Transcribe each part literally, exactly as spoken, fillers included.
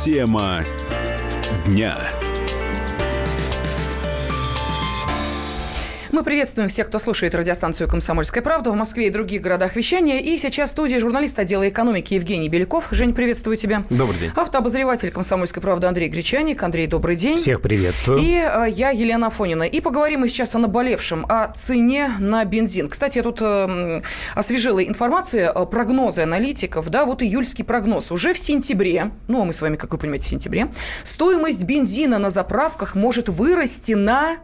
Тема дня. Мы приветствуем всех, кто слушает радиостанцию «Комсомольская правда» в Москве и других городах вещания. И сейчас в студии журналист отдела экономики Евгений Беляков. Жень, приветствую тебя. Добрый день. Автообозреватель «Комсомольской правды» Андрей Гречаник. Андрей, добрый день. Всех приветствую. И э, я, Елена Афонина. И поговорим мы сейчас о наболевшем, о цене на бензин. Кстати, я тут э, освежила информацию, э, прогнозы аналитиков. Да, вот июльский прогноз. Уже в сентябре, ну, а мы с вами, как вы понимаете, в сентябре, стоимость бензина на заправках может вырасти на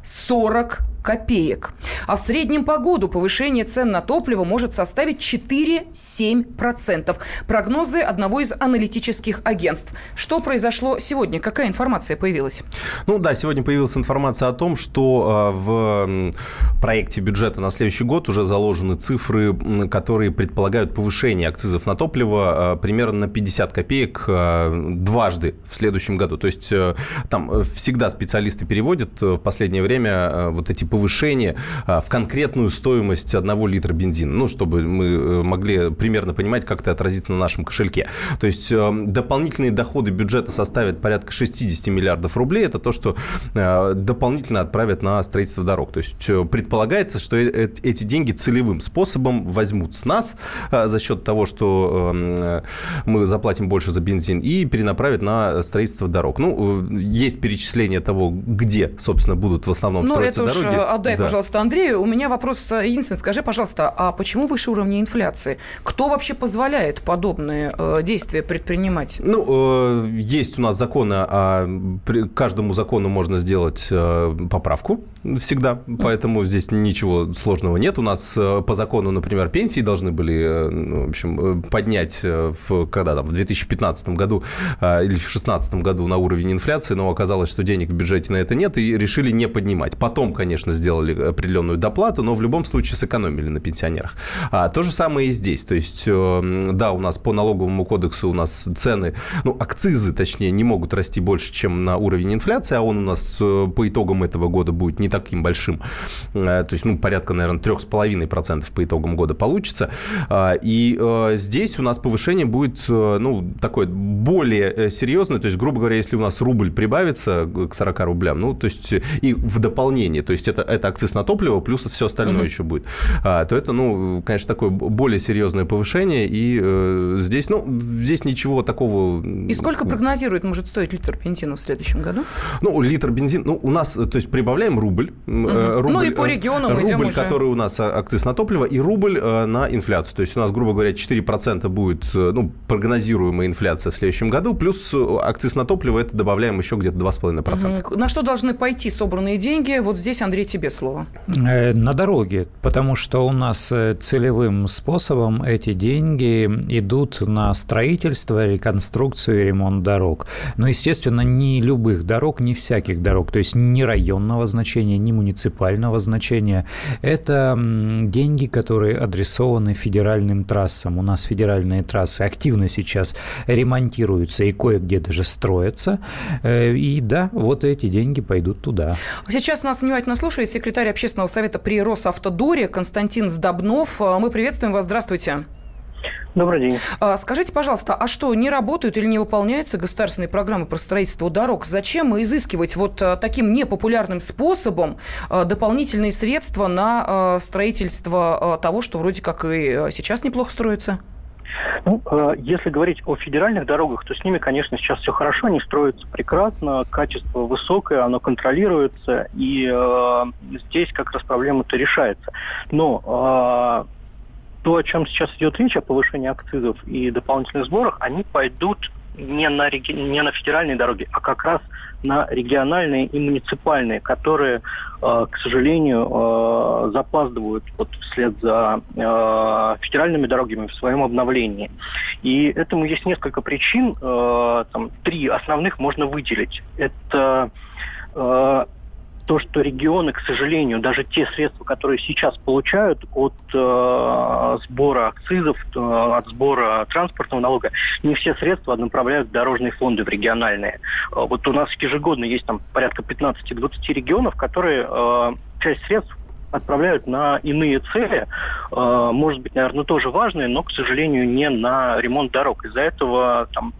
сорок копеек. А в среднем по году повышение цен на топливо может составить четыре-семь процентов. Прогнозы одного из аналитических агентств. Что произошло сегодня? Какая информация появилась? Ну да, сегодня появилась информация о том, что э, в проекте бюджета на следующий год уже заложены цифры, которые предполагают повышение акцизов на топливо э, примерно на пятьдесят копеек э, дважды в следующем году. То есть э, там всегда специалисты переводят в последнее время э, вот эти повышение в конкретную стоимость одного литра бензина, ну, чтобы мы могли примерно понимать, как это отразится на нашем кошельке. То есть дополнительные доходы бюджета составят порядка шестьдесят миллиардов рублей. Это то, что дополнительно отправят на строительство дорог. То есть предполагается, что эти деньги целевым способом возьмут с нас за счет того, что мы заплатим больше за бензин, и перенаправят на строительство дорог. Ну, есть перечисление того, где, собственно, будут в основном Но строиться это дороги. Уж отдай, да. пожалуйста, Андрею. У меня вопрос единственный. Скажи, пожалуйста, а почему выше уровня инфляции? Кто вообще позволяет подобные э, действия предпринимать? Ну, э, есть у нас законы, а при каждому закону можно сделать э, поправку всегда, mm. поэтому здесь ничего сложного нет. У нас э, по закону, например, пенсии должны были, э, ну, в общем, поднять э, в, когда там, в две тысячи пятнадцатом году э, или в две тысячи шестнадцатом году на уровень инфляции, но оказалось, что денег в бюджете на это нет, и решили не поднимать. Потом, конечно, сделали определенную доплату, но в любом случае сэкономили на пенсионерах. А, то же самое и здесь. То есть, э, да, у нас по налоговому кодексу у нас цены, ну, акцизы, точнее, не могут расти больше, чем на уровень инфляции, а он у нас э, по итогам этого года будет не таким большим. Э, то есть, ну, порядка, наверное, три с половиной процента по итогам года получится. Э, и э, здесь у нас повышение будет, э, ну, такое более серьезное. То есть, грубо говоря, если у нас рубль прибавится к сорока рублям, ну, то есть, и в дополнение, то есть, это, это акциз на топливо, плюс все остальное uh-huh. еще будет, а, то это, ну, конечно, такое более серьезное повышение, и э, здесь, ну, здесь ничего такого... И сколько прогнозирует, может стоить литр бензина в следующем году? Ну, литр бензина, ну, у нас, то есть, прибавляем рубль. Uh-huh. рубль ну, и по регионам рубль, идем уже. который у нас акциз на топливо, и рубль э, на инфляцию. То есть, у нас, грубо говоря, четыре процента будет, ну, прогнозируемая инфляция в следующем году, плюс акциз на топливо, это добавляем еще где-то два с половиной процента. Uh-huh. На что должны пойти собранные деньги? Вот здесь, Андрей, тебе слово. На дороге, потому что у нас целевым способом эти деньги идут на строительство, реконструкцию и ремонт дорог. Но, естественно, не любых дорог, не всяких дорог, то есть не районного значения, не муниципального значения. Это деньги, которые адресованы федеральным трассам. У нас федеральные трассы активно сейчас ремонтируются и кое-где даже строятся. И да, вот эти деньги пойдут туда. Сейчас нас внимательно слушает секретарь общественного совета при Росавтодоре Константин Сдобнов. Мы приветствуем вас. Здравствуйте. Добрый день. Скажите, пожалуйста, а что, не работают или не выполняются государственные программы по строительству дорог? Зачем изыскивать вот таким непопулярным способом дополнительные средства на строительство того, что вроде как и сейчас неплохо строится? Ну, если говорить о федеральных дорогах, то с ними, конечно, сейчас все хорошо, они строятся прекрасно, качество высокое, оно контролируется, и э, здесь как раз проблема-то решается. Но э, то, о чем сейчас идет речь, о повышении акцизов и дополнительных сборах, они пойдут не на, реги... не на федеральные дороги, а как раз на региональные и муниципальные, которые, э, к сожалению, э, запаздывают вот вслед за э, федеральными дорогами в своем обновлении. И этому есть несколько причин. Э, там, три основных можно выделить. Это э, то, что регионы, к сожалению, даже те средства, которые сейчас получают от э, сбора акцизов, э, от сбора транспортного налога, не все средства направляют в дорожные фонды, в региональные. Э, вот у нас ежегодно есть там порядка пятнадцать-двадцать регионов, которые э, часть средств отправляют на иные цели, может быть, наверное, тоже важные, но, к сожалению, не на ремонт дорог. Из-за этого там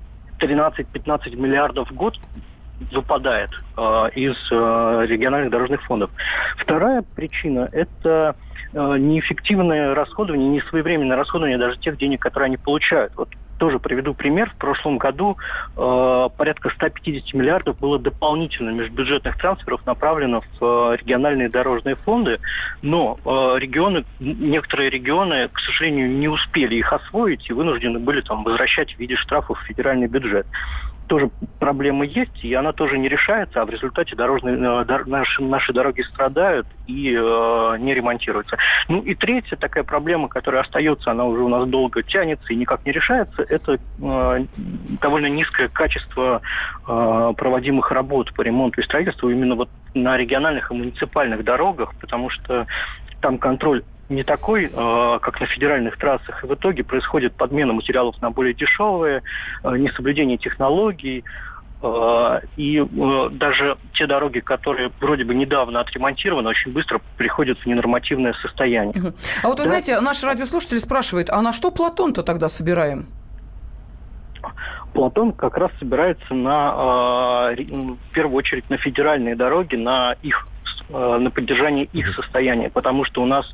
тринадцать-пятнадцать миллиардов в год выпадает э, из э, региональных дорожных фондов. Вторая причина – это э, неэффективное расходование, несвоевременное расходование даже тех денег, которые они получают. Вот тоже приведу пример. В прошлом году э, порядка сто пятьдесят миллиардов было дополнительно межбюджетных трансферов направлено в э, региональные дорожные фонды, но э, регионы, некоторые регионы, к сожалению, не успели их освоить и вынуждены были там возвращать в виде штрафов в федеральный бюджет. Тоже проблема есть, и она тоже не решается, а в результате дорожные, э, дор, наши, наши дороги страдают и э, не ремонтируются. Ну и третья такая проблема, которая остается, она уже у нас долго тянется и никак не решается, это э, довольно низкое качество э, проводимых работ по ремонту и строительству именно вот на региональных и муниципальных дорогах, потому что там контроль не такой, э, как на федеральных трассах, и в итоге происходит подмена материалов на более дешевые, э, несоблюдение технологий, э, и э, даже те дороги, которые вроде бы недавно отремонтированы, очень быстро приходят в ненормативное состояние. Uh-huh. А вот вы да? знаете, наш радиослушатель спрашивает, а на что Платон-то тогда собираем? Платон как раз собирается на, э, в первую очередь на федеральные дороги, на их на поддержание их состояния, потому что у нас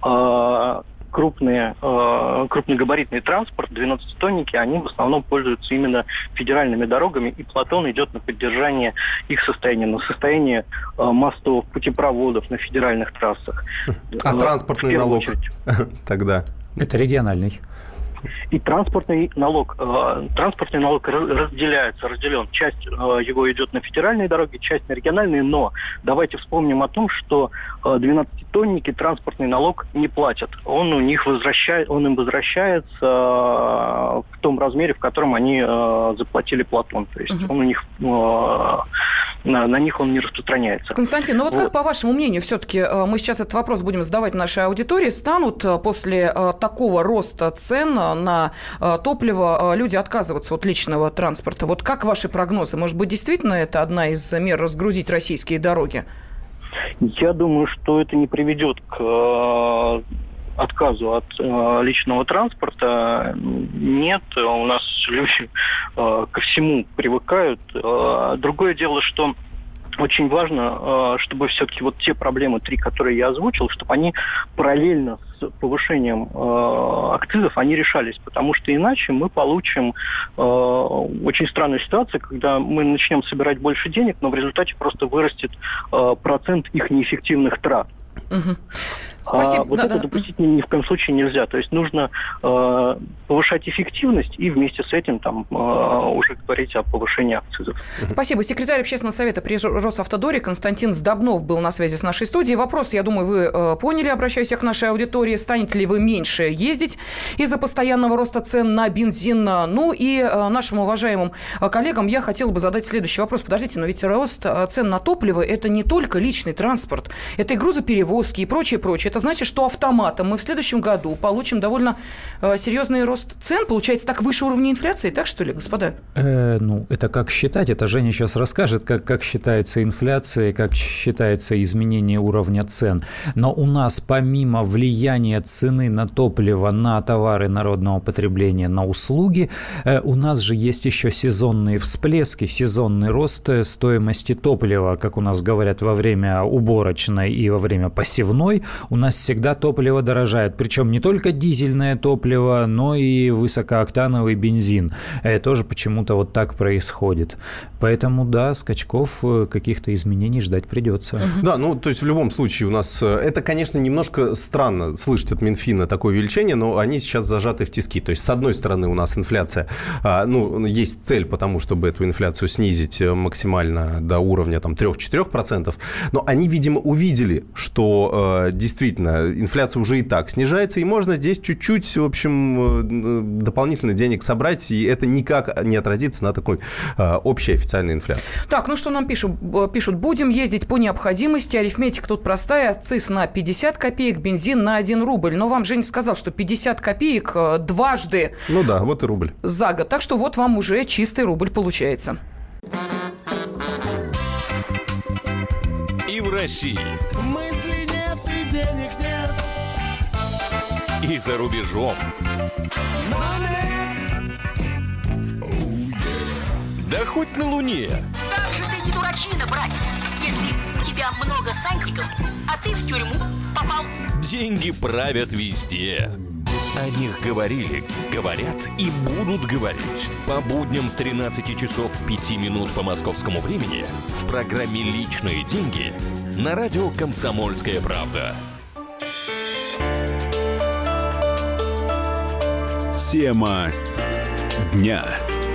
э, крупные, э, крупногабаритный транспорт, двенадцатитонники, они в основном пользуются именно федеральными дорогами, и Платон идет на поддержание их состояния, на состояние э, мостов, путепроводов на федеральных трассах. А э, транспортный налог тогда? Это региональный. И транспортный налог. Э, транспортный налог разделяется, разделен. Часть э, его идет на федеральные дороги, часть на региональные, но давайте вспомним о том, что э, двенадцатитонники транспортный налог не платят. Он у них возвращает, он им возвращается э, в том размере, в котором они э, заплатили Платон. То есть uh-huh. он у них э, на, на них он не распространяется. Константин, ну вот, вот как, по вашему мнению, все-таки мы сейчас этот вопрос будем задавать нашей аудитории, станут после такого роста цен на топливо люди отказываться от личного транспорта? Вот как ваши прогнозы? Может быть, действительно это одна из мер разгрузить российские дороги? Я думаю, что это не приведет к отказу от э, личного транспорта. Нет, у нас люди э, ко всему привыкают. Э, другое дело, что очень важно, э, чтобы все-таки вот те проблемы, три, которые я озвучил, чтобы они параллельно с повышением э, акцизов, они решались. Потому что иначе мы получим э, очень странную ситуацию, когда мы начнем собирать больше денег, но в результате просто вырастет э, процент их неэффективных трат. Угу. Спасибо. А, вот да, это да. допустить ни, ни в коем случае нельзя. То есть нужно э, повышать эффективность и вместе с этим там, э, уже говорить о повышении акцизов. Спасибо. Секретарь общественного совета при Росавтодоре Константин Сдобнов был на связи с нашей студией. Вопрос, я думаю, вы э, поняли. Обращаюсь я к нашей аудитории. Станете ли вы меньше ездить из-за постоянного роста цен на бензин? Ну и э, нашим уважаемым коллегам я хотела бы задать следующий вопрос. Подождите, но ведь рост цен на топливо – это не только личный транспорт. Это и грузоперевозки, и прочее, прочее. Это значит, что автоматом мы в следующем году получим довольно э, серьезный рост цен. Получается, так выше уровня инфляции, так что ли, господа? Э, ну, это как считать? Это Женя сейчас расскажет, как, как считается инфляция, как считается изменение уровня цен. Но у нас помимо влияния цены на топливо, на товары народного потребления, на услуги, э, у нас же есть еще сезонные всплески, сезонный рост стоимости топлива, как у нас говорят, во время уборочной и во время посевной. У нас всегда топливо дорожает. Причем не только дизельное топливо, но и высокооктановый бензин. Это тоже почему-то вот так происходит. Поэтому, да, скачков, каких-то изменений ждать придется. Угу. Да, ну, то есть в любом случае у нас... Это, конечно, немножко странно слышать от Минфина такое увеличение, но они сейчас зажаты в тиски. То есть, с одной стороны, у нас инфляция... Ну, есть цель потому, чтобы эту инфляцию снизить максимально до уровня там, три-четыре процента. Но они, видимо, увидели, что действительно инфляция уже и так снижается, и можно здесь чуть-чуть, в общем, дополнительно денег собрать, и это никак не отразится на такой э, общей официальной инфляции. Так, ну что нам пишут? Пишут, будем ездить по необходимости, арифметика тут простая, акциз на пятьдесят копеек, бензин на один рубль. Но вам Женя сказал, что пятьдесят копеек дважды ну да, вот и рубль. За год. Так что вот вам уже чистый рубль получается. И в России. Мысли нет и денег нет. И за рубежом. Money. Oh, yeah. Да хоть на Луне. Как же ты не дурачина, братец, если у тебя много сантиков, а ты в тюрьму попал. Деньги правят везде. О них говорили, говорят и будут говорить. По будням с тринадцати часов пяти минут по московскому времени в программе «Личные деньги» на радио «Комсомольская правда». Тема дня.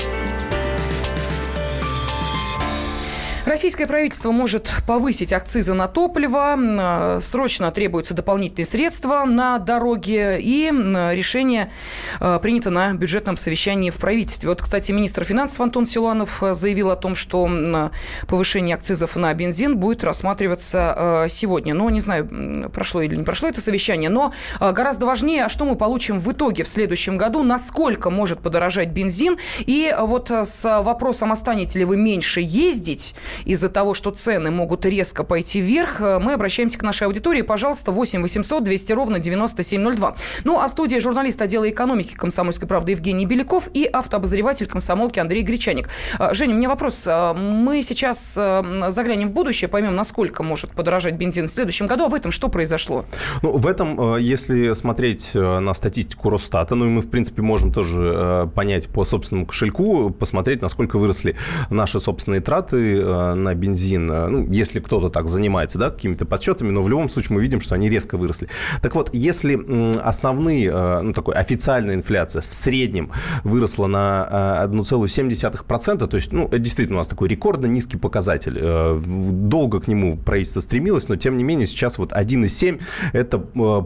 Российское правительство может повысить акцизы на топливо, срочно требуются дополнительные средства на дороги, и решение принято на бюджетном совещании в правительстве. Вот, кстати, министр финансов Антон Силуанов заявил о том, что повышение акцизов на бензин будет рассматриваться сегодня. Но не знаю, прошло или не прошло это совещание, но гораздо важнее, а что мы получим в итоге в следующем году, насколько может подорожать бензин, и вот с вопросом, а станете ли вы меньше ездить из-за того, что цены могут резко пойти вверх, мы обращаемся к нашей аудитории. Пожалуйста, восемь восемьсот двести ровно девяносто семь ноль два. Ну, а в студии журналист отдела экономики «Комсомольской правды» Евгений Беляков и автообозреватель «Комсомолки» Андрей Гречаник. Женя, у меня вопрос. Мы сейчас заглянем в будущее, поймем, насколько может подорожать бензин в следующем году, а в этом что произошло? Ну, в этом, если смотреть на статистику Росстата, ну, и мы, в принципе, можем тоже понять по собственному кошельку, посмотреть, насколько выросли наши собственные траты на бензин, ну, если кто-то так занимается, да, какими-то подсчетами, но в любом случае мы видим, что они резко выросли. Так вот, если основные, ну, такой официальная инфляция в среднем выросла на одна целая семь десятых процента, то есть, ну, это действительно у нас такой рекордно низкий показатель. Долго к нему правительство стремилось, но, тем не менее, сейчас вот один целых семь десятых это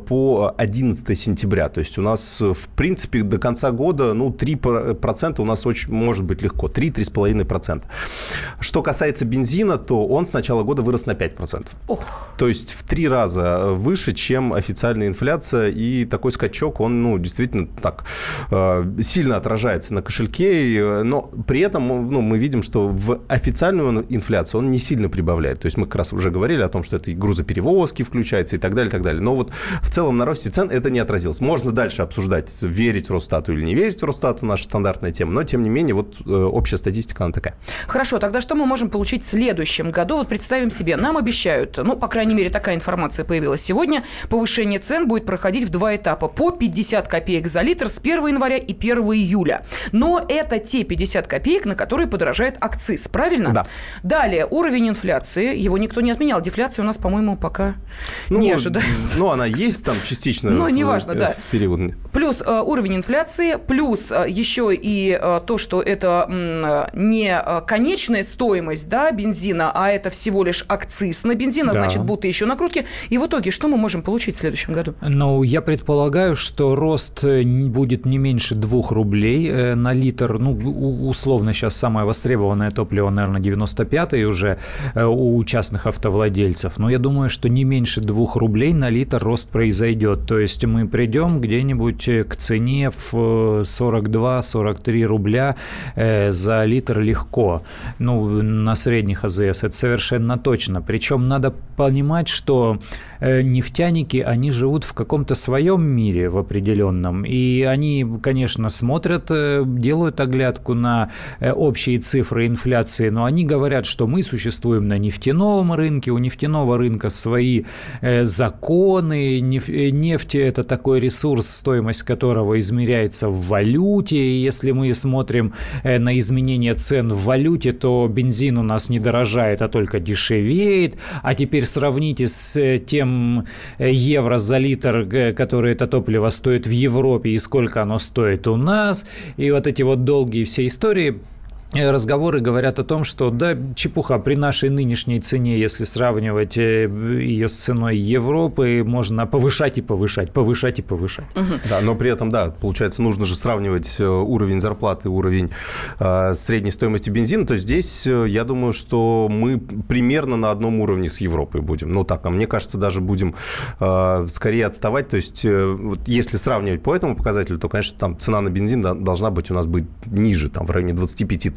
по одиннадцатое сентября, то есть у нас, в принципе, до конца года, ну, три процента у нас очень может быть легко, три-три с половиной процента. Что касается бензина, то он с начала года вырос на пять процентов. Ох. То есть в три раза выше, чем официальная инфляция. И такой скачок, он, ну, действительно так э, сильно отражается на кошельке. Но при этом, ну, мы видим, что в официальную инфляцию он не сильно прибавляет. То есть мы как раз уже говорили о том, что это и грузоперевозки включается и так далее, и так далее. Но вот в целом на росте цен это не отразилось. Можно дальше обсуждать, верить Росстату или не верить Росстату, наша стандартная тема. Но, тем не менее, вот э, общая статистика, она такая. Хорошо, тогда что мы можем получить в следующем году? Вот представим себе, нам обещают, ну, по крайней мере, такая информация появилась сегодня, повышение цен будет проходить в два этапа, по пятьдесят копеек за литр с первого января и первого июля. Но это те пятьдесят копеек, на которые подорожает акциз, правильно? Да. Далее, уровень инфляции, его никто не отменял, дефляция у нас, по-моему, пока ну, не ожидается. Ну, она есть там частично. Ну, неважно, да. Период. Плюс э, уровень инфляции, плюс э, еще и э, то, что это э, не конечная стоимость, да, бензина, а это всего лишь акциз на бензин, а да. Значит, будут еще накрутки. И в итоге что мы можем получить в следующем году? Ну, я предполагаю, что рост будет не меньше двух рублей на литр. Ну, условно, сейчас самое востребованное топливо, наверное, девяносто пятый уже у частных автовладельцев. Но я думаю, что не меньше двух рублей на литр рост произойдет. То есть мы придем где-нибудь к цене в сорок два - сорок три рубля за литр легко. Ну, на средних АЗС это совершенно точно. Причем надо понимать, что нефтяники, они живут в каком-то своем мире в определенном. И они, конечно, смотрят, делают оглядку на общие цифры инфляции, но они говорят, что мы существуем на нефтяном рынке, у нефтяного рынка свои законы, нефть – это такой ресурс, стоимость которого измеряется в валюте, и если мы смотрим на изменение цен в валюте, то бензин у нас не дорожает, а только дешевеет, а теперь сравните с тем евро за литр, который это топливо стоит в Европе, и сколько оно стоит у нас, и вот эти вот долгие все истории. Разговоры говорят о том, что да, чепуха, при нашей нынешней цене, если сравнивать ее с ценой Европы, можно повышать и повышать, повышать и повышать. Угу. Да, но при этом, да, получается, нужно же сравнивать уровень зарплаты, уровень э, средней стоимости бензина, то здесь я думаю, что мы примерно на одном уровне с Европой будем. Ну так, а мне кажется, даже будем э, скорее отставать, то есть э, вот если сравнивать по этому показателю, то, конечно, там цена на бензин должна быть у нас быть ниже, там в районе двадцать пять - тридцать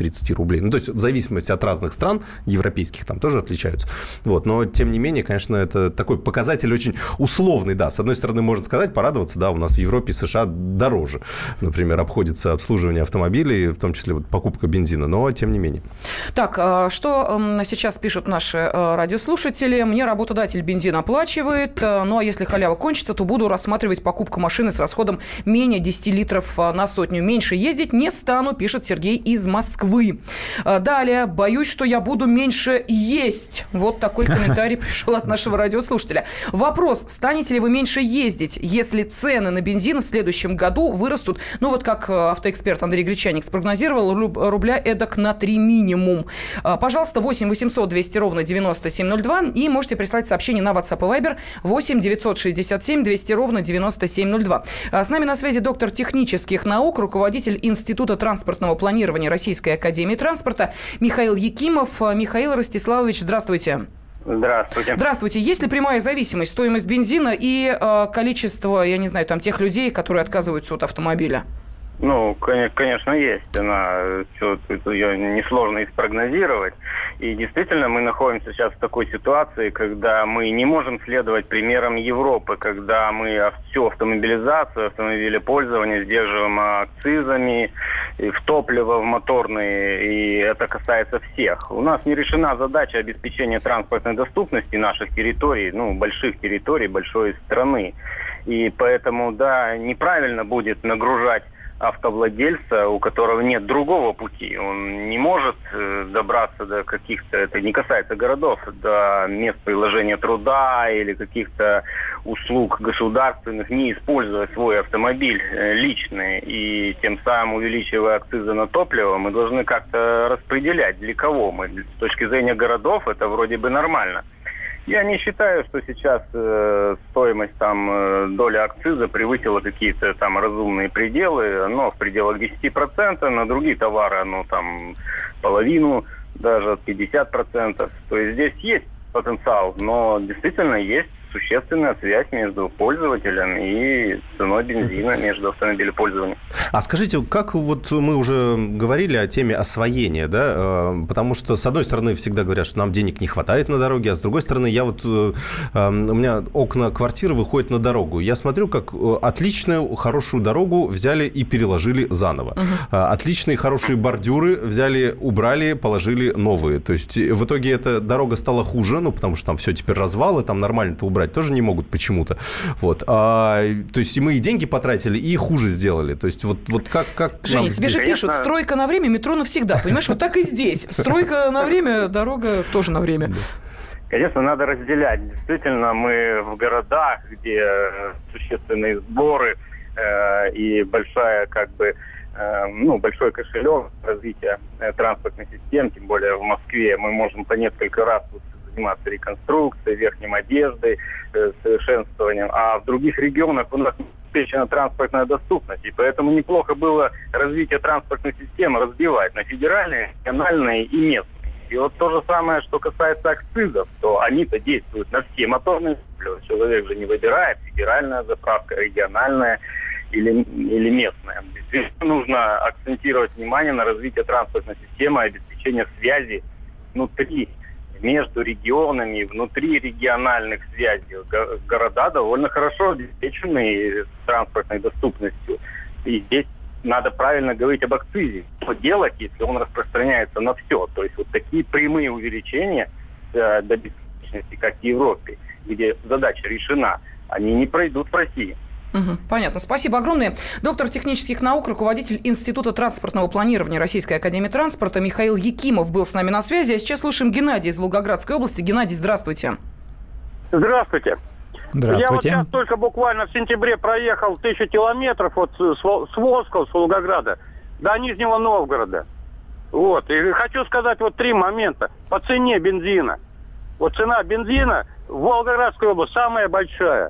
тридцать рублей. Ну, то есть в зависимости от разных стран, европейских там тоже отличаются. Вот. Но, тем не менее, конечно, это такой показатель очень условный, да. С одной стороны, можно сказать, порадоваться, да, у нас в Европе и США дороже, например, обходится обслуживание автомобилей, в том числе вот покупка бензина, но тем не менее. Так, что сейчас пишут наши радиослушатели? Мне работодатель бензин оплачивает, ну а если халява кончится, то буду рассматривать покупку машины с расходом менее десять литров на сотню. Меньше ездить не стану, пишет Сергей из Москвы. Далее, боюсь, что я буду меньше есть. Вот такой комментарий пришел от нашего радиослушателя. Вопрос, станете ли вы меньше ездить, если цены на бензин в следующем году вырастут, ну вот как автоэксперт Андрей Гречаник спрогнозировал, рубля эдак на три минимум. Пожалуйста, восемь восемьсот двести ровно девяносто семь ноль два и можете прислать сообщение на WhatsApp и Viber восемь девятьсот шестьдесят семь двести ровно девяносто семь ноль два. С нами на связи доктор технических наук, руководитель Института транспортного планирования Российской академии транспорта Михаил Якимов. Михаил Ростиславович, здравствуйте. Здравствуйте. Здравствуйте. Есть ли прямая зависимость стоимость бензина и э, количество, я не знаю, там тех людей, которые отказываются от автомобиля? Ну, конечно, есть. Она, все, ее несложно и спрогнозировать. И действительно, мы находимся сейчас в такой ситуации, когда мы не можем следовать примерам Европы, когда мы всю автомобилизацию, автомобилепользование сдерживаем акцизами, и в топливо, в моторные, и это касается всех. У нас не решена задача обеспечения транспортной доступности наших территорий, ну, больших территорий, большой страны. И поэтому, да, неправильно будет нагружать автовладельца, у которого нет другого пути. Он не может добраться до каких-то, это не касается городов, до мест приложения труда или каких-то услуг государственных, не используя свой автомобиль личный и тем самым увеличивая акцизы на топливо, мы должны как-то распределять, для кого мы. С точки зрения городов это вроде бы нормально. Я не считаю, что сейчас э, стоимость там э, доля акциза превысила какие-то там разумные пределы, но в пределах десять процентов, на другие товары, ну там половину, даже пятьдесят процентов. То есть здесь есть потенциал, но действительно есть существенная связь между пользователем и ценой бензина, между автомобилепользованием. А скажите, как вот мы уже говорили о теме освоения, да, потому что с одной стороны всегда говорят, что нам денег не хватает на дороге, а с другой стороны я вот, у меня окна квартиры выходят на дорогу, я смотрю, как отличную, хорошую дорогу взяли и переложили заново. Угу. Отличные, хорошие бордюры взяли, убрали, положили новые. То есть в итоге эта дорога стала хуже, ну, потому что там все теперь развалы, там нормально-то убрать тоже не могут почему-то. Вот. А, то есть и мы и деньги потратили, и хуже сделали. То есть вот, вот как... как Женя, тебе же пишут, стройка на время, метро навсегда. Понимаешь, вот так и здесь. Стройка на время, дорога тоже на время. Конечно, надо разделять. Действительно, мы в городах, где существенные сборы э, и большая, как бы, э, ну, большой кошелек развития э, транспортной системы, тем более в Москве, мы можем по несколько раз заниматься реконструкцией, верхним одеждой, э, совершенствованием. А в других регионах у нас обеспечена транспортная доступность. И поэтому неплохо было развитие транспортной системы разбивать на федеральные, региональные и местные. И вот то же самое, что касается акцизов, то они-то действуют на все моторные топливо. Человек же не выбирает, федеральная заправка, региональная или, или местная. Здесь нужно акцентировать внимание на развитие транспортной системы, обеспечение связи внутри, между регионами, внутри региональных связей. Города довольно хорошо обеспечены транспортной доступностью. И здесь надо правильно говорить об акцизе. Что делать, если он распространяется на все? То есть вот такие прямые увеличения э, до бесконечности, как в Европе, где задача решена, они не пройдут в России. Угу, понятно. Спасибо огромное. Доктор технических наук, руководитель Института транспортного планирования Российской академии транспорта Михаил Якимов был с нами на связи. А сейчас слушаем Геннадия из Волгоградской области. Геннадий, здравствуйте. Здравствуйте. Здравствуйте. Я вот сейчас только буквально в сентябре проехал тысячу километров вот с, с Волжского, с Волгограда до Нижнего Новгорода. Вот. И хочу сказать вот три момента. По цене бензина. Вот цена бензина в Волгоградской области самая большая.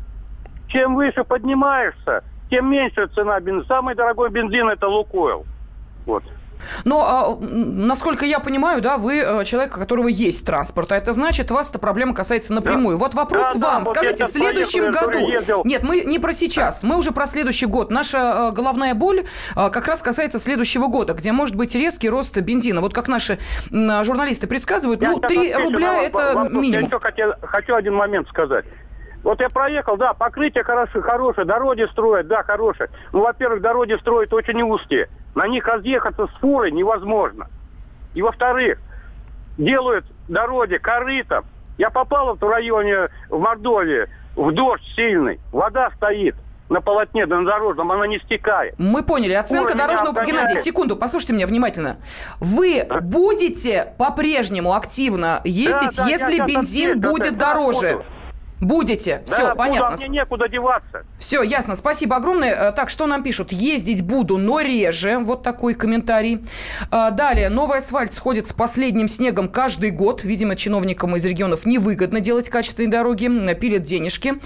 Чем выше поднимаешься, тем меньше цена бензина. Самый дорогой бензин – это «Лукойл». Вот. Но, насколько я понимаю, да, вы человек, у которого есть транспорт, а это значит, вас эта проблема касается напрямую. Да. Вот вопрос да, вам. Да, Скажите, вот в следующем году... Нет, мы не про сейчас, мы уже про следующий год. Наша головная боль как раз касается следующего года, где может быть резкий рост бензина. Вот как наши журналисты предсказывают, я ну, три рубля – это вопрос. минимум. Я еще хотел, хочу один момент сказать. Вот я проехал, да, покрытие хорошее, хорошее, дороги строят, да, хорошие. Ну, во-первых, дороги строят очень узкие. На них разъехаться с фурой невозможно. И, во-вторых, делают дороги корытом. Я попал в районе, в Мордовии, в дождь сильный. Вода стоит на полотне на дорожном, она не стекает. Мы поняли. Оценка Фура дорожного... Геннадий, секунду, послушайте меня внимательно. Вы да. будете по-прежнему активно ездить, да, да, если бензин будет да, дороже? Буду. Будете. Да, все, понятно. А мне некуда деваться. Все, ясно. Спасибо огромное. Так, что нам пишут? Ездить буду, но реже. Вот такой комментарий. Далее. Новый асфальт сходит с последним снегом каждый год. Видимо, чиновникам из регионов невыгодно делать качественные дороги. Пилят денежки.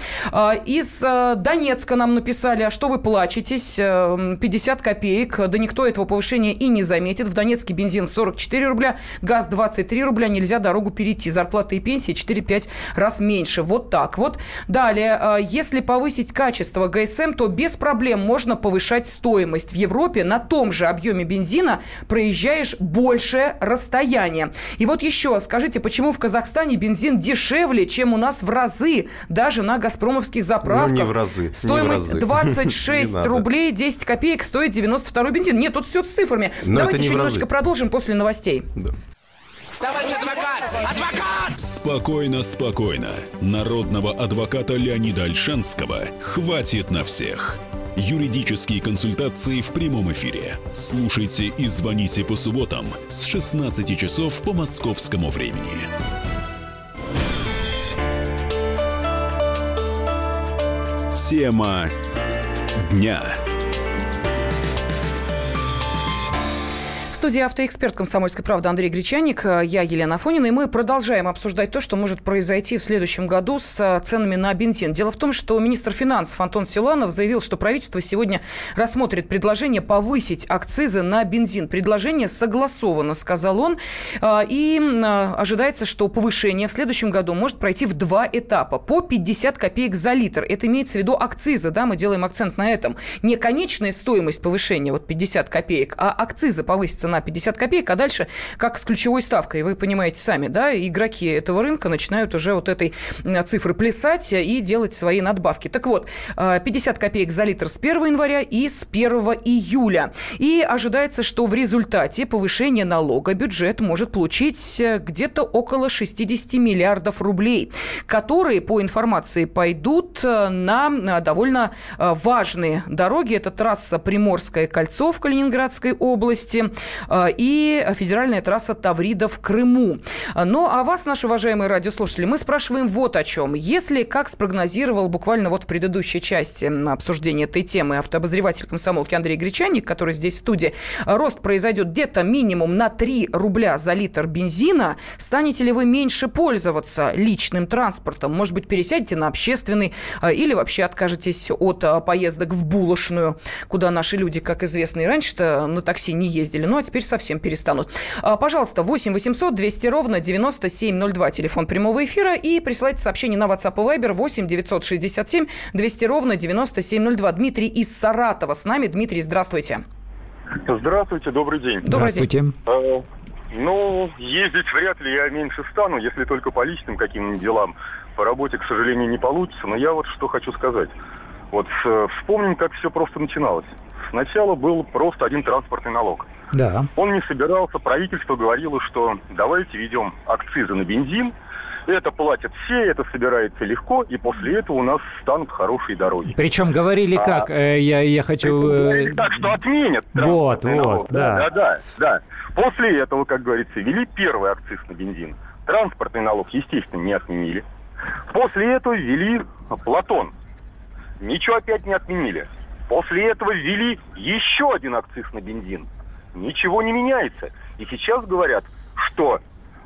Из Донецка нам написали, а что вы плачетесь? пятьдесят копеек. Да никто этого повышения и не заметит. В Донецке бензин сорок четыре рубля, газ двадцать три рубля. Нельзя дорогу перейти. Зарплаты и пенсии четыре-пять раз меньше. Вот так. Так вот, далее, если повысить качество ГСМ, то без проблем можно повышать стоимость. В Европе на том же объеме бензина проезжаешь большее расстояние. И вот еще, скажите, почему в Казахстане бензин дешевле, чем у нас в разы, даже на газпромовских заправках? Ну, не в разы. Стоимость двадцать шесть рублей десять копеек стоит девяносто второй бензин. Нет, тут все с цифрами. Но давайте еще немножечко продолжим после новостей. Да. Товарищ адвокат! Адвокат! Спокойно, спокойно. Народного адвоката Леонида Ольшанского хватит на всех. Юридические консультации в прямом эфире. Слушайте и звоните по субботам с шестнадцати часов по московскому времени. Тема дня. В студии автоэксперт «Комсомольской правды» Андрей Гречаник, я Елена Афонина, и мы продолжаем обсуждать то, что может произойти в следующем году с ценами на бензин. Дело в том, что министр финансов Антон Силуанов заявил, что правительство сегодня рассмотрит предложение повысить акцизы на бензин. Предложение согласовано, сказал он, и ожидается, что повышение в следующем году может пройти в два этапа, по пятьдесят копеек за литр. Это имеется в виду акцизы, да, мы делаем акцент на этом. Не конечная стоимость повышения, вот пятьдесят копеек, а акцизы повысятся на пятьдесят копеек, а дальше как с ключевой ставкой, вы понимаете сами, да, игроки этого рынка начинают уже вот этой цифры плясать и делать свои надбавки. Так вот, пятьдесят копеек за литр с первого января и с первого июля. И ожидается, что в результате повышения налога бюджет может получить где-то около шестьдесят миллиардов рублей, которые, по информации, пойдут на довольно важные дороги. Это трасса Приморское кольцо в Калининградской области и федеральная трасса Таврида в Крыму. Ну, а вас, наши уважаемые радиослушатели, мы спрашиваем вот о чем. Если, как спрогнозировал буквально вот в предыдущей части обсуждения этой темы автообозреватель комсомолки Андрей Гречаник, который здесь в студии, рост произойдет где-то минимум на три рубля за литр бензина, станете ли вы меньше пользоваться личным транспортом? Может быть, пересядете на общественный или вообще откажетесь от поездок в булочную, куда наши люди, как известно, и раньше-то на такси не ездили, ну а теперь совсем перестанут. Пожалуйста, восемь восемьсот двести ровно девяносто семь ноль два, телефон прямого эфира, и присылайте сообщение на WhatsApp и Viber восемь девятьсот шестьдесят семь двести ровно девяносто семь ноль два. Дмитрий из Саратова с нами. Дмитрий, здравствуйте. Здравствуйте, добрый день. Добрый здравствуйте. День. Ну, ездить вряд ли я меньше стану, если только по личным каким-нибудь делам. По работе, к сожалению, не получится, но я вот что хочу сказать. Вот вспомним, как все просто начиналось. Сначала был просто один транспортный налог. Да. Он не собирался, правительство говорило, что давайте введем акцизы на бензин, это платят все, это собирается легко, и после этого у нас станут хорошие дороги. Причем говорили а, как, э, я, я хочу... Говорили так, что отменят вот, вот, налог. Да. да, да, да. После этого, как говорится, ввели первый акциз на бензин. Транспортный налог, естественно, не отменили. После этого ввели Платон. Ничего опять не отменили. После этого ввели еще один акциз на бензин. Ничего не меняется. И сейчас говорят, что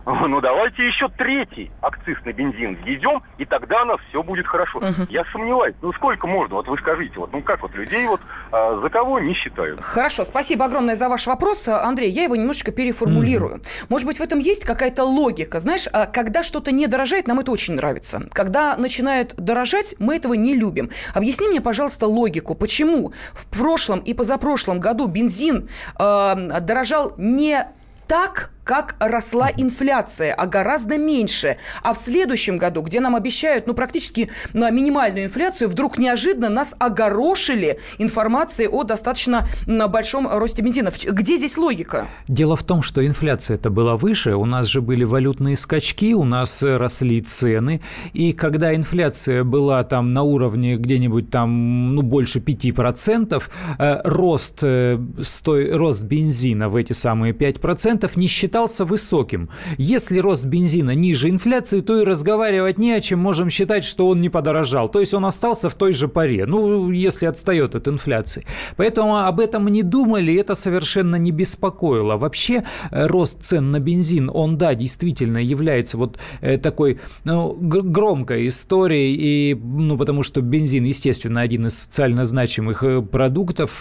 Ну, давайте еще третий акциз на бензин введем, и тогда у нас все будет хорошо. Uh-huh. Я сомневаюсь. Ну, сколько можно? Вот вы скажите, вот, ну, как вот людей вот а, за кого не считают? Хорошо, спасибо огромное за ваш вопрос, Андрей. Я его немножечко переформулирую. Uh-huh. Может быть, в этом есть какая-то логика? Знаешь, когда что-то не дорожает, нам это очень нравится. Когда начинает дорожать, мы этого не любим. Объясни мне, пожалуйста, логику. Почему в прошлом и позапрошлом году бензин э, дорожал не так, как росла инфляция, а гораздо меньше. А в следующем году, где нам обещают ну, практически на минимальную инфляцию, вдруг неожиданно нас огорошили информацией о достаточно большом росте бензина. Где здесь логика? Дело в том, что инфляция-то была выше, у нас же были валютные скачки, у нас росли цены, и когда инфляция была там на уровне где-нибудь там ну, больше пяти процентов, э, рост, э, стой, рост бензина в эти самые пять процентов не считался высоким. Если рост бензина ниже инфляции, то и разговаривать не о чем, можем считать, что он не подорожал. То есть он остался в той же паре, ну, если отстает от инфляции. Поэтому об этом не думали, это совершенно не беспокоило. Вообще рост цен на бензин, он, да, действительно является вот такой ну, громкой историей, и, ну, потому что бензин, естественно, один из социально значимых продуктов,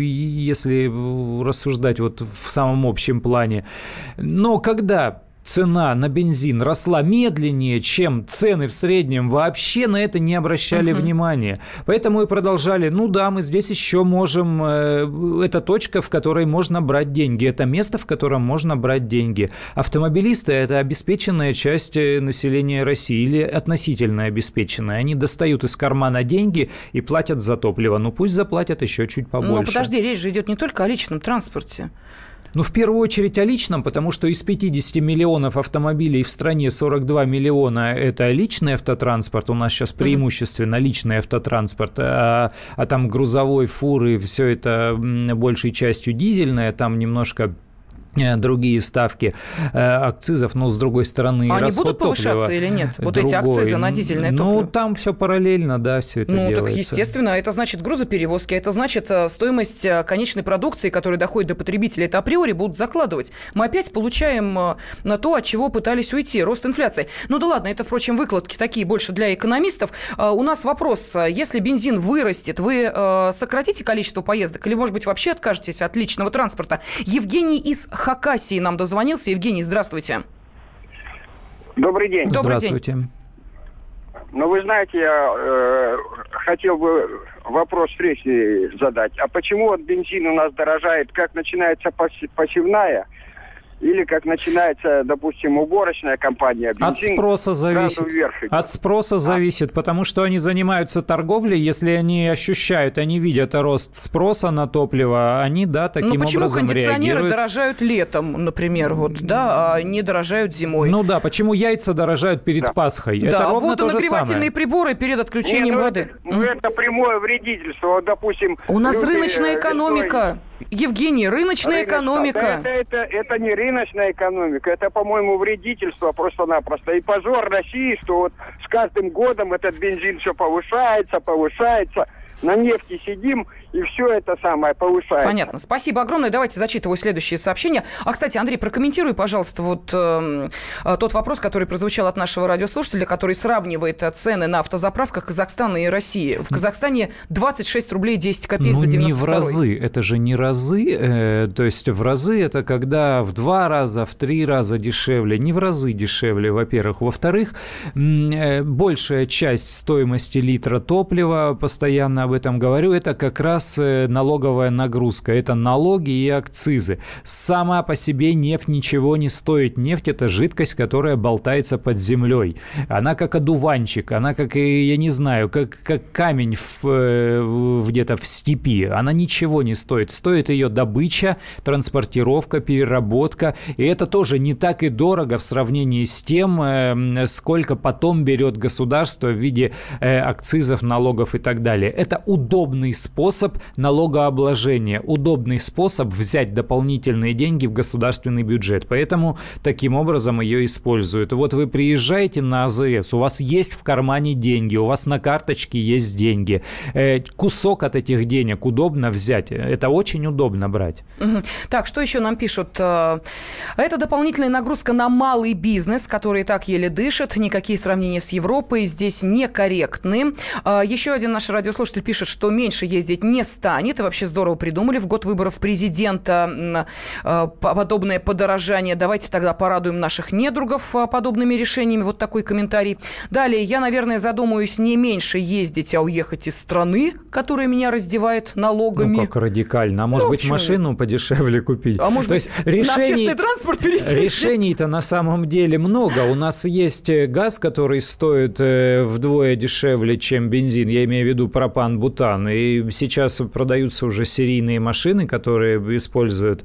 если рассуждать вот в самом общем плане. Но когда цена на бензин росла медленнее, чем цены в среднем, вообще на это не обращали uh-huh. внимания. Поэтому и продолжали, ну да, мы здесь еще можем, э, это точка, в которой можно брать деньги, это место, в котором можно брать деньги. Автомобилисты – это обеспеченная часть населения России или относительно обеспеченная. Они достают из кармана деньги и платят за топливо. Ну пусть заплатят еще чуть побольше. Но подожди, речь же идет не только о личном транспорте. Ну, в первую очередь о личном, потому что из пятидесяти миллионов автомобилей в стране сорок два миллиона – это личный автотранспорт. У нас сейчас преимущественно личный автотранспорт, а, а там грузовой, фуры, все это большей частью дизельное, там немножко другие ставки э, акцизов, но с другой стороны а расход они будут повышаться топлива или нет? Вот другой. Эти акцизы на дизельное топливо? Ну, там все параллельно, да, все это ну, делается. Ну, так естественно, это значит грузоперевозки, это значит стоимость конечной продукции, которая доходит до потребителя, это априори будут закладывать. Мы опять получаем на то, от чего пытались уйти, рост инфляции. Ну да ладно, это, впрочем, выкладки такие больше для экономистов. У нас вопрос, если бензин вырастет, вы сократите количество поездок или, может быть, вообще откажетесь от личного транспорта? Евгений из Хакасии нам дозвонился. Евгений, здравствуйте. Добрый день. Добрый здравствуйте. День. Ну, вы знаете, я э, хотел бы вопрос встречный задать. А почему вот бензин у нас дорожает, как начинается посевная, или как начинается, допустим, уборочная компания? Бензин от спроса зависит. От спроса а? зависит, потому что они занимаются торговлей. Если они ощущают, они видят рост спроса на топливо, они, да, таким образом реагируют. Ну, почему кондиционеры дорожают летом, например, вот, да, а не дорожают зимой? Ну да, почему яйца дорожают перед да. Пасхой? Да, это ровно то же самое. Водонагревательные приборы перед отключением Нет, воды. Ну, это, это прямое вредительство. Вот, допустим, у нас люди, рыночная экономика. Евгений, рыночная Рынок, экономика. Да, это, это, это не рыночная экономика, это, по-моему, вредительство просто-напросто. И позор России, что вот с каждым годом этот бензин все повышается, повышается. На нефти сидим, и все это самое повышается. Понятно. Спасибо огромное. Давайте зачитываю следующее сообщение. А, кстати, Андрей, прокомментируй, пожалуйста, вот э, тот вопрос, который прозвучал от нашего радиослушателя, который сравнивает цены на автозаправках Казахстана и России. В Казахстане двадцать шесть рублей десять копеек ну, за девяносто второй. Не в разы. Это же не разы. Э, то есть в разы это когда в два раза, в три раза дешевле. Не в разы дешевле, во-первых. Во-вторых, э, большая часть стоимости литра топлива, постоянно об этом говорю, это как раз налоговая нагрузка, это налоги и акцизы. Сама по себе нефть ничего не стоит. Нефть – это жидкость, которая болтается под землей. Она как одуванчик, она как, я не знаю, как, как камень в, где-то в степи. Она ничего не стоит. Стоит ее добыча, транспортировка, переработка. И это тоже не так и дорого в сравнении с тем, сколько потом берет государство в виде акцизов, налогов и так далее. Это удобный способ способ налогообложения, удобный способ взять дополнительные деньги в государственный бюджет. Поэтому таким образом ее используют. Вот вы приезжаете на АЗС, у вас есть в кармане деньги, у вас на карточке есть деньги. Э, кусок от этих денег удобно взять. Это очень удобно брать. Угу. Так, что еще нам пишут? Это дополнительная нагрузка на малый бизнес, который и так еле дышит. Никакие сравнения с Европой здесь некорректны. Еще один наш радиослушатель пишет, что меньше ездить не станет. И вообще здорово придумали. В год выборов президента подобное подорожание. Давайте тогда порадуем наших недругов подобными решениями. Вот такой комментарий. Далее, я, наверное, задумаюсь не меньше ездить, а уехать из страны, которая меня раздевает налогами. Ну, как радикально. А может ну, быть, почему? Машину подешевле купить? А может То быть, есть решений, на общественный транспорт пересесть? Решений-то на самом деле много. У нас есть газ, который стоит вдвое дешевле, чем бензин. Я имею в виду пропан, бутан. И сейчас продаются уже серийные машины, которые используют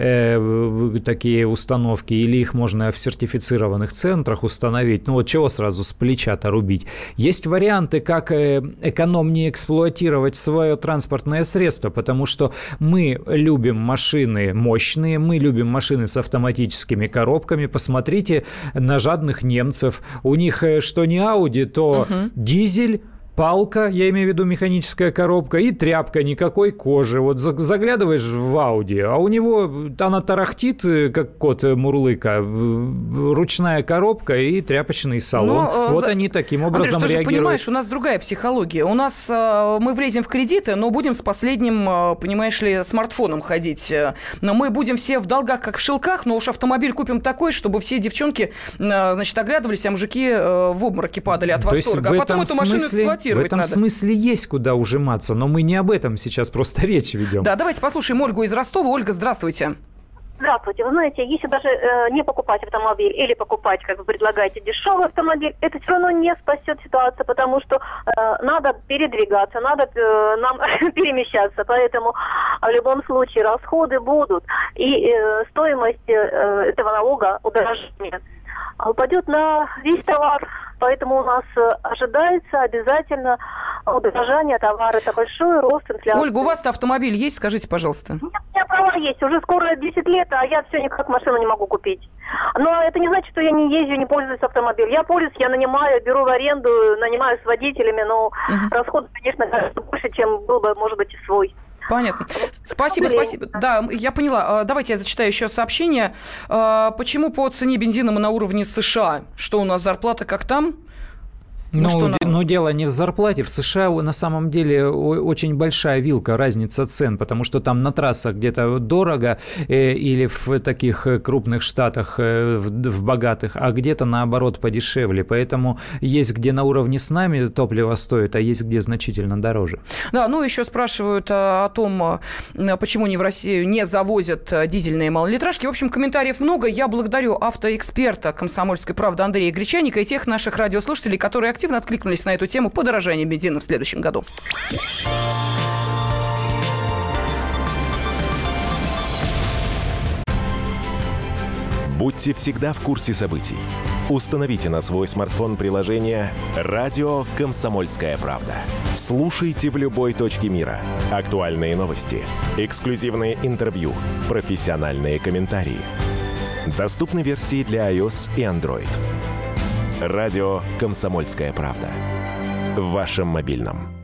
э, такие установки. Или их можно в сертифицированных центрах установить. Ну вот чего сразу с плеча-то рубить? Есть варианты, как экономнее эксплуатировать свое транспортное средство, потому что мы любим машины мощные, мы любим машины с автоматическими коробками. Посмотрите на жадных немцев. У них что не Audi, то uh-huh. дизель, палка, я имею в виду механическая коробка, и тряпка, никакой кожи. Вот заглядываешь в Audi, а у него она тарахтит, как кот Мурлыка, ручная коробка и тряпочный салон. Но, вот за... они таким образом Андрей, реагируют. Ты же понимаешь, у нас другая психология. У нас мы влезем в кредиты, но будем с последним, понимаешь ли, смартфоном ходить. Но мы будем все в долгах, как в шелках, но уж автомобиль купим такой, чтобы все девчонки, значит, оглядывались, а мужики в обмороке падали от восторга. А потом эту машину эксплуатировать. В этом надо. Смысле есть куда ужиматься, но мы не об этом сейчас просто речь ведем. Да, давайте послушаем Ольгу из Ростова. Ольга, здравствуйте. Здравствуйте. Вы знаете, если даже э, не покупать автомобиль или покупать, как вы предлагаете, дешевый автомобиль, это все равно не спасет ситуацию, потому что э, надо передвигаться, надо э, нам перемещаться. Поэтому в любом случае расходы будут. И э, стоимость э, этого налога, удорожания, упадет на весь товар. Поэтому у нас ожидается обязательно удорожание товара. Это большой рост инфляции. Ольга, у вас-то автомобиль есть? Скажите, пожалуйста. Нет, у меня права есть. Уже скоро десять лет, а я все никак машину не могу купить. Но это не значит, что я не езжу, не пользуюсь автомобилем. Я пользуюсь, я нанимаю, беру в аренду, нанимаю с водителями, но угу. расход, конечно, больше, чем был бы, может быть, и свой. Понятно. Спасибо, спасибо. Да, я поняла. Давайте я зачитаю еще сообщение. Почему по цене бензина мы на уровне США? Что у нас зарплата как там? Ну, ну, на... но дело не в зарплате. В США на самом деле очень большая вилка, разница цен, потому что там на трассах где-то дорого э, или в таких крупных штатах, э, в, в богатых, а где-то наоборот подешевле. Поэтому есть где на уровне с нами топливо стоит, а есть где значительно дороже. Да, ну еще спрашивают о, о том, почему не в Россию не завозят дизельные малолитражки. В общем, комментариев много. Я благодарю автоэксперта «Комсомольской правды» Андрея Гречаника и тех наших радиослушателей, которые активно откликнулись на эту тему подорожания бензина в следующем году. Будьте всегда в курсе событий. Установите на свой смартфон приложение «Радио Комсомольская правда». Слушайте в любой точке мира. Актуальные новости, эксклюзивные интервью, профессиональные комментарии. Доступны версии для iOS и Android. Радио «Комсомольская правда». В вашем мобильном.